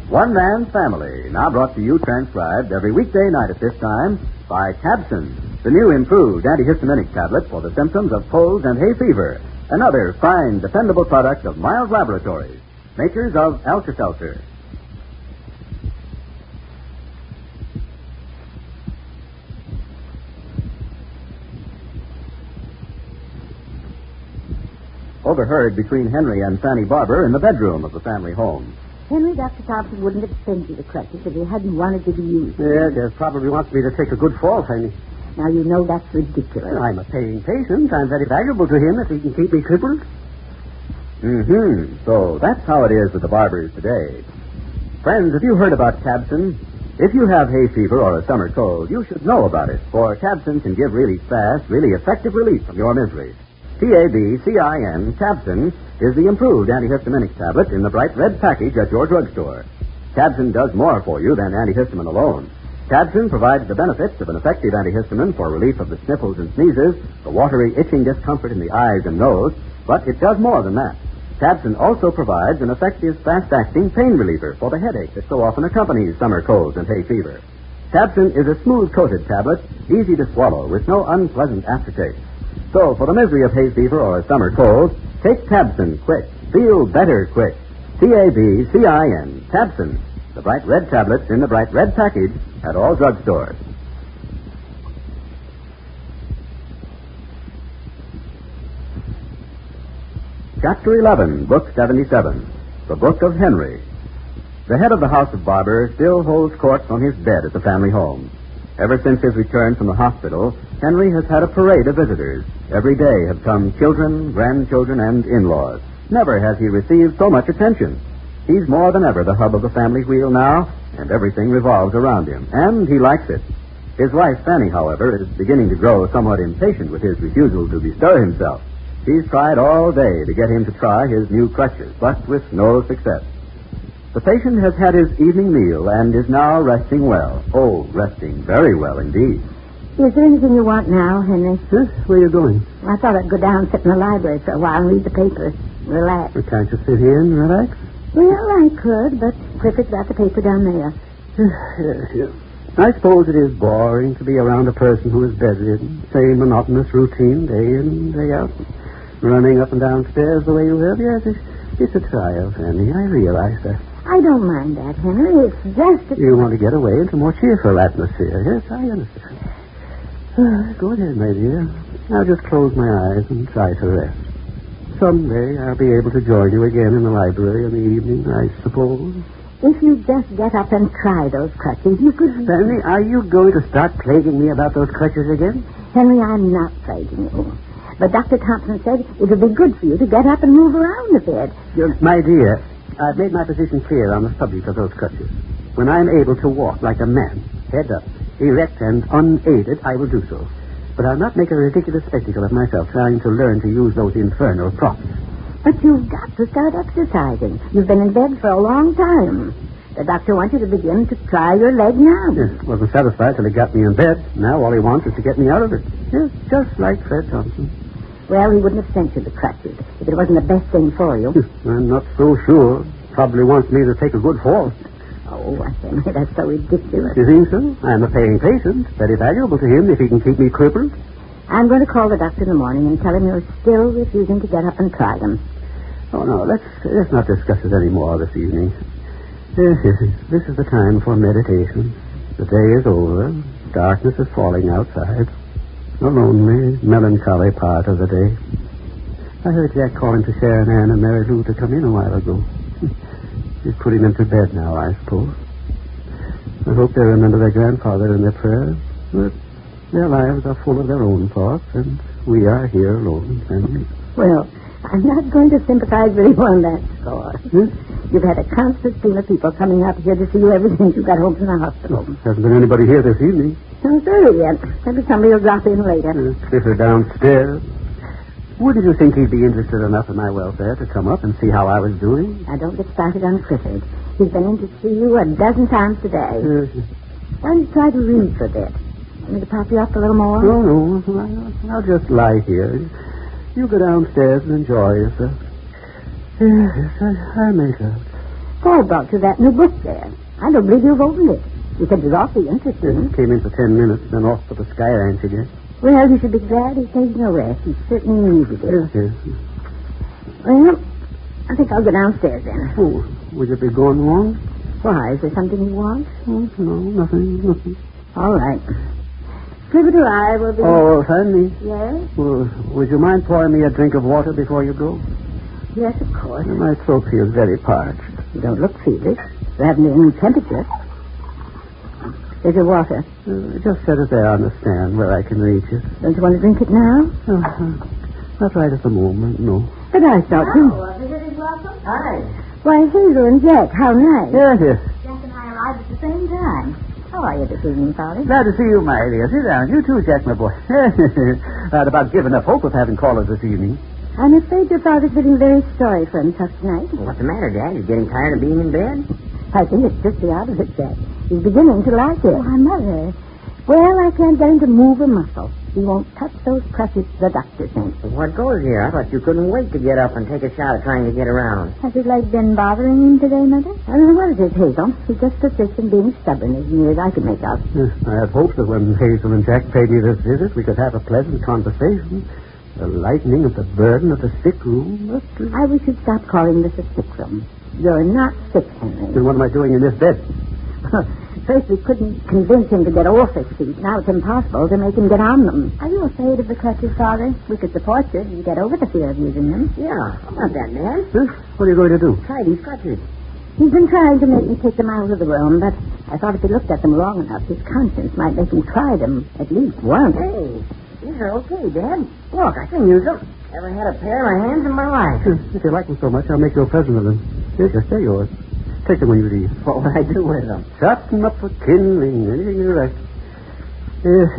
One Man's Family, now brought to you transcribed every weekday night at this time by Cabsin, the new improved antihistaminic tablet for the symptoms of colds and hay fever. Another fine, dependable product of Miles Laboratories, makers of Alka-Seltzer. Overheard between Henry and Fanny Barber in the bedroom of the family home. Henry, Dr. Thompson wouldn't have sent you the crutches if he hadn't wanted you to use them. Yeah, he probably wants me to take a good fall, Fanny. Now, you know that's ridiculous. Well, I'm a paying patient. I'm very valuable to him if he can keep me crippled. So that's how it is with the barbers today. Friends, have you heard about Cabsin? If you have hay fever or a summer cold, you should know about it, for Cabsin can give really fast, really effective relief from your misery. Cabcin, Cabsin, is the improved antihistaminic tablet in the bright red package at your drugstore. Cabsin does more for you than antihistamine alone. Cabsin provides the benefits of an effective antihistamine for relief of the sniffles and sneezes, the watery, itching discomfort in the eyes and nose, but it does more than that. Cabsin also provides an effective, fast-acting pain reliever for the headache that so often accompanies summer colds and hay fever. Cabsin is a smooth-coated tablet, easy to swallow, with no unpleasant aftertaste. So, for the misery of hay fever or a summer cold, take Cabsin quick. Feel better quick. Cabcin, Cabsin, the bright red tablets in the bright red package at all drugstores. Chapter 11, Book 77, The Book of Henry. The head of the House of Barber still holds court on his bed at the family home. Ever since his return from the hospital, Henry has had a parade of visitors. Every day have come children, grandchildren, and in-laws. Never has he received so much attention. He's more than ever the hub of the family wheel now, and everything revolves around him, and he likes it. His wife, Fanny, however, is beginning to grow somewhat impatient with his refusal to bestir himself. She's tried all day to get him to try his new crutches, but with no success. The patient has had his evening meal and is now resting well. Oh, resting very well indeed. Is there anything you want now, Henry? Huh? Where are you going? I thought I'd go down and sit in the library for a while and read the paper. Relax. Well, can't you sit here and relax? Well, I could, but Clifford's got the paper down there. Yes. I suppose it is boring to be around a person who is bedridden. Same monotonous routine, day in, day out. Running up and down stairs the way you have. Yes, it's a trial, Fanny. I realize that. I don't mind that, Henry. It's just that... You want to get away into a more cheerful atmosphere. Yes, I understand. Go ahead, my dear. I'll just close my eyes and try to rest. Someday I'll be able to join you again in the library in the evening, I suppose. If you just get up and try those crutches, you could... Fanny, are you going to start plaguing me about those crutches again? Henry, I'm not plaguing you. But Dr. Thompson said it would be good for you to get up and move around a bit. My dear, I've made my position clear on the subject of those crutches. When I'm able to walk like a man, head up, erect and unaided, I will do so. But I'll not make a ridiculous spectacle of myself trying to learn to use those infernal props. But you've got to start exercising. You've been in bed for a long time. The doctor wants you to begin to try your leg now. Yes, wasn't satisfied till he got me in bed. Now all he wants is to get me out of it. Yes, just like Fred Thompson. Well, he wouldn't have sent you the crutches if it wasn't the best thing for you. I'm not so sure. Probably wants me to take a good fall. Oh, Henry, that's so ridiculous. You think so? I'm a paying patient. Very valuable to him if he can keep me crippled. I'm going to call the doctor in the morning and tell him you're still refusing to get up and try them. Oh, no, let's not discuss it any more this evening. Yes, this is the time for meditation. The day is over. Darkness is falling outside. A lonely, melancholy part of the day. I heard Jack calling to Sharon Ann and Mary Lou to come in a while ago. He's putting them to bed now, I suppose. I hope they remember their grandfather in their prayers. But their lives are full of their own thoughts, and we are here alone, Henry. Well, I'm not going to sympathize with you on that score. You've had a constant stream of people coming up here to see you ever since you got home from the hospital. Hasn't been anybody here this evening. No, early yet. Maybe somebody will drop in later. Clifford downstairs. Wouldn't you think he'd be interested enough in my welfare to come up and see how I was doing? Now, don't get started on Clifford. He's been in to see you a dozen times today. Why don't you try to read for a bit? Want me to pop you up a little more? No. I'll just lie here. You go downstairs and enjoy yourself. Yes, I make out. Paul brought you that new book there. I don't believe you've opened it. He said it was awfully interesting. It came in for 10 minutes, then off for the Sky Ranch again. Well, you should be glad he's taking a rest. He certainly needed it. Yes. Well, I think I'll go downstairs then. Oh, would you be going long? Why? Is there something you want? Oh, no, nothing. All right. Clifford or I will be... Oh, Fanny. Yes? Well, would you mind pouring me a drink of water before you go? Yes, of course. My throat feels very parched. You don't look feverish. You haven't any temperature. There's your water. Just set it there on the stand where I can reach it. Don't you want to drink it now? Not right at the moment, no. But I thought... Visitors welcome. Hi. Why, Hazel and Jack, how nice. Yes. Jack and I arrived at the same time. How are you this evening, Father? Glad to see you, my dear. Sit down. You too, Jack, my boy. I'd about given up hope of having callers this evening. I'm afraid your father's feeling very sorry for himself tonight. What's the matter, Dad? You getting tired of being in bed? I think it's just the opposite, Jack. He's beginning to like it. Why, Mother. Well, I can't get him to move a muscle. He won't touch those crutches, the doctor thinks. What goes here? I thought you couldn't wait to get up and take a shot at trying to get around. Has his leg been bothering him today, Mother? I don't know what it is, Hazel. He just persists in being stubborn as near as I can make out. I had hoped that when Hazel and Jack paid me this visit, we could have a pleasant conversation. The lightening of the burden of the sick room. But, I wish you'd stop calling this a sick room. You're not sick, Henry. then what am I doing in this bed? First, we couldn't convince him to get off his feet. Now it's impossible to make him get on them. Are you afraid of the crutches, Father? We could support you and get over the fear of using them. Yeah, I'm not that man. What are you going to do? Try these crutches. He's been trying to make me take them out of the room, but I thought if he looked at them long enough, his conscience might make him try them at least once. Hey, these are okay, Dad. Look, I can use them. Never had a pair in my hands in my life. If you like them so much, I'll make you a present of them. Here, just they're yours. Take them when you leave. What would I do with them? Chop them up for kindling, anything you like. Yes.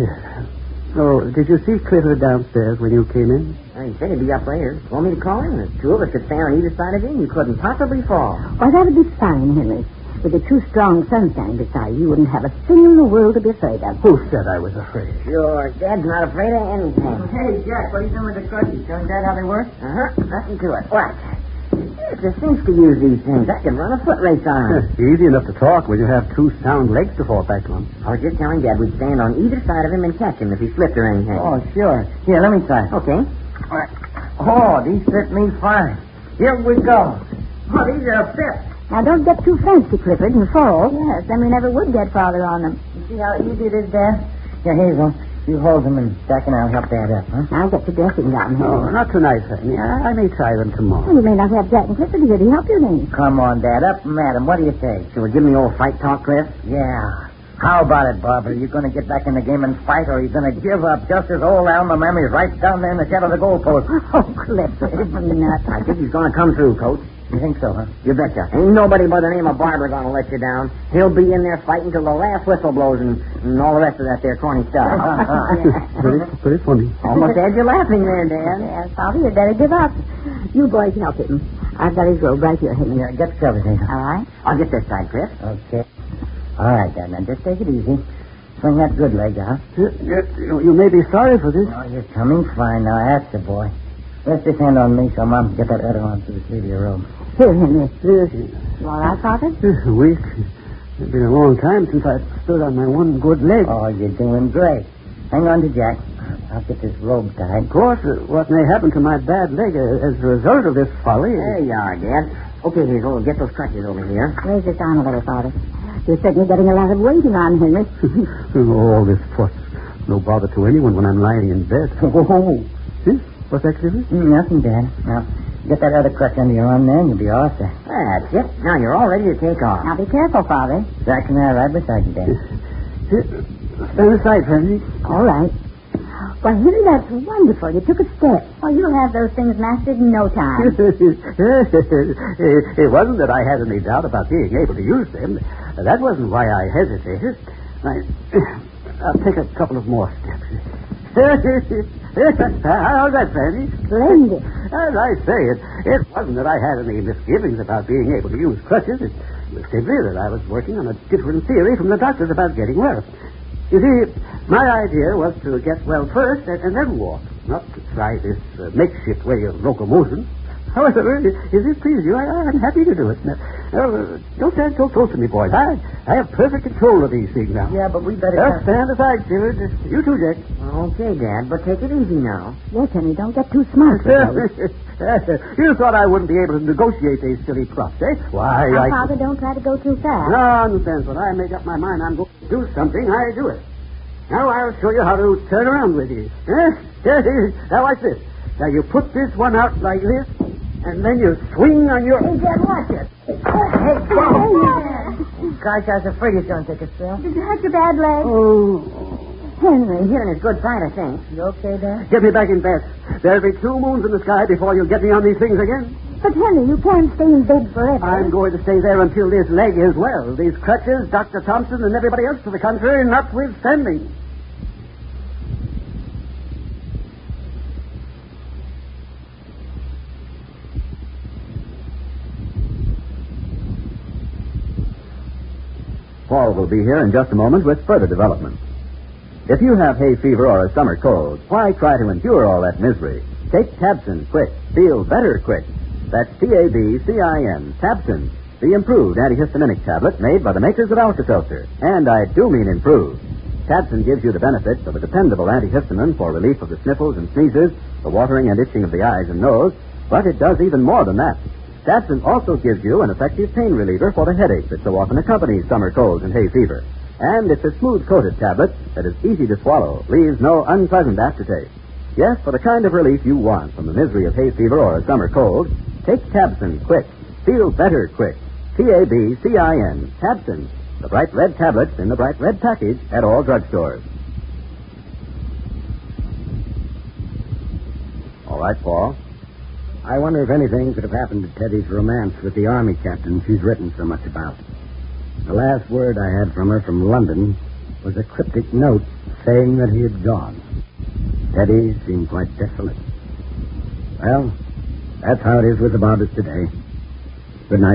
Oh, did you see Clifford downstairs when you came in? He said he'd be up later. Want me to call him? The two of us could stand on either side of him. You couldn't possibly fall. Why, that would be fine, Henry. With the two strong sons standing beside you, you wouldn't have a thing in the world to be afraid of. Who said I was afraid? Sure, Dad's not afraid of anything. Hey, Jack, what are you doing with the crutches? Showing Dad how they work? Nothing to it. What? It's a cinch to use these things. I can run a foot race on them. Easy enough to talk when you have two sound legs to fall back on. I was just telling Dad we'd stand on either side of him and catch him if he slipped or anything. Oh, sure. Here, let me try. Okay. Oh, these fit me fine. Here we go. Oh, these are a fit. Now, don't get too fancy, Clifford, and fall. Yes, then we never would get Father on them. You see how easy it is, Dad? Here, Hazel, you hold them and Jack and I'll help Dad up, huh? I'll get the dressing gown, Oh, Henry. not tonight, Fanny. I may try them tomorrow. Well, you may not have Jack and Clifford here to help you then. Come on, Dad, up and at 'em. What do you say? Shall we give him the old fight talk, Cliff? Yeah. How about it, Bob? Are you going to get back in the game and fight, or are you going to give up just as old Alma Mammy's right down there in the shadow of the goalpost? Oh, Clifford, you nuts. I think he's going to come through, Coach. You think so, huh? You betcha. Ain't nobody by the name of Barber going to let you down. He'll be in there fighting till the last whistle blows and all the rest of that there corny stuff. Pretty funny. Almost had you laughing there, Dan. Yes, Father, you'd better give up. You boys help him. I've got his robe right here, Henry. Yeah, get covered, Hazel. All right. I'll get this side, Cliff. Okay. All right, Dad. Now, just take it easy. Swing that good leg out. You may be sorry for this. Oh, you're coming fine now. That's the boy. Rest this hand on me so Mom can get that other on through the sleeve of your robe. Here, Henry. Yes. You all right, Father? A week. It's been a long time since I've stood on my one good leg. Oh, you're doing great. Hang on to Jack. I'll get this robe tied. Of course, what may happen to my bad leg as a result of this folly... There you are, Dad. Okay, Hazel, we'll get those crutches over here. Raise this arm a little, Father. You're certainly getting a lot of weighting on, Henry. All this fuss. No bother to anyone when I'm lying in bed. Oh, What's that, Clifford? nothing, Dad. Now, get that other crutch under your arm there, and you'll be all set. That's it. Now you're all ready to take off. Now, be careful, Father. Jack and I are right beside you, Dad. Stand aside, Fanny. All right. Why, Henry, that's wonderful. You took a step. Oh, you'll have those things mastered in no time. It wasn't that I had any doubt about being able to use them. That wasn't why I hesitated. I'll take a couple of more steps. How's that, Fanny? Splendid. As I say, it wasn't that I had any misgivings about being able to use crutches. It was simply that I was working on a different theory from the doctors about getting well. You see, my idea was to get well first and then walk, not to try this makeshift way of locomotion. However, if it pleases you, I'm happy to do it. Don't stand so close to me, boys. I have perfect control of these things now. Yeah, but we better... Stand aside, Stewart. You too, Jack. Okay, Dad, but take it easy now. Yes, honey, don't get too smart. You thought I wouldn't be able to negotiate these silly props, eh? Why, Now, Father, don't try to go too fast. Nonsense. When I make up my mind I'm going to do something, I do it. Now I'll show you how to turn around with these. Now watch this. Now you put this one out like this, and then you swing on your... Hey, Dad, watch it. Hey, gosh, I was afraid he was going to take a spill. Did you hurt your bad leg? Oh. Henry. You're in his good side, I think. You okay, Dad? Get me back in bed. There'll be 2 moons in the sky before you'll get me on these things again. But, Henry, you can't stay in bed forever. I'm going to stay there until this leg is well. These crutches, Dr. Thompson, and everybody else to the contrary, notwithstanding. Paul will be here in just a moment with further development. If you have hay fever or a summer cold, why try to endure all that misery? Take Tabsin quick. Feel better quick. That's Tabcin, Tabsin, the improved antihistaminic tablet made by the makers of Alka-Seltzer. And I do mean improved. Tabsin gives you the benefits of a dependable antihistamine for relief of the sniffles and sneezes, the watering and itching of the eyes and nose, but it does even more than that. Tabsin also gives you an effective pain reliever for the headache that so often accompanies summer colds and hay fever. And it's a smooth-coated tablet that is easy to swallow, leaves no unpleasant aftertaste. Yes, for the kind of relief you want from the misery of hay fever or a summer cold, take Tabsin quick. Feel better quick. Tabcin, Tabsin, the bright red tablets in the bright red package at all drugstores. All right, Paul. I wonder if anything could have happened to Teddy's romance with the army captain she's written so much about. The last word I had from her from London was a cryptic note saying that he had gone. Teddy seemed quite desolate. Well, that's how it is with the Barbers today. Good night.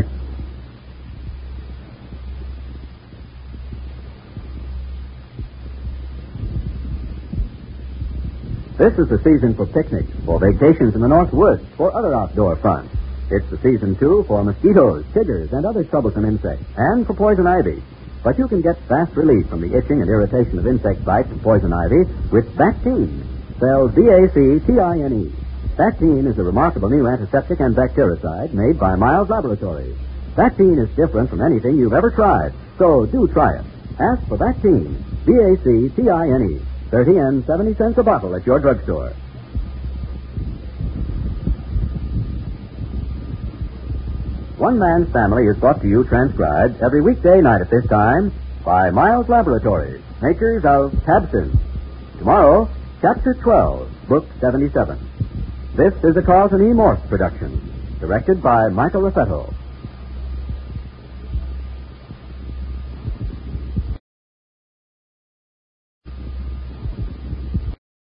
This is the season for picnics, for vacations in the North Woods, for other outdoor fun. It's the season, too, for mosquitoes, tigers, and other troublesome insects, and for poison ivy. But you can get fast relief from the itching and irritation of insect bites and poison ivy with Bactine, spelled Bactine. Bactine is a remarkable new antiseptic and bactericide made by Miles Laboratories. Bactine is different from anything you've ever tried, so do try it. Ask for Bactine, Bactine, 30 and 70 cents a bottle at your drugstore. One Man's Family is brought to you transcribed every weekday night at this time by Miles Laboratories, makers of Tabsin. Tomorrow, Chapter 12, Book 77. This is a Carlton E. Morse production, directed by Michael Raffetto.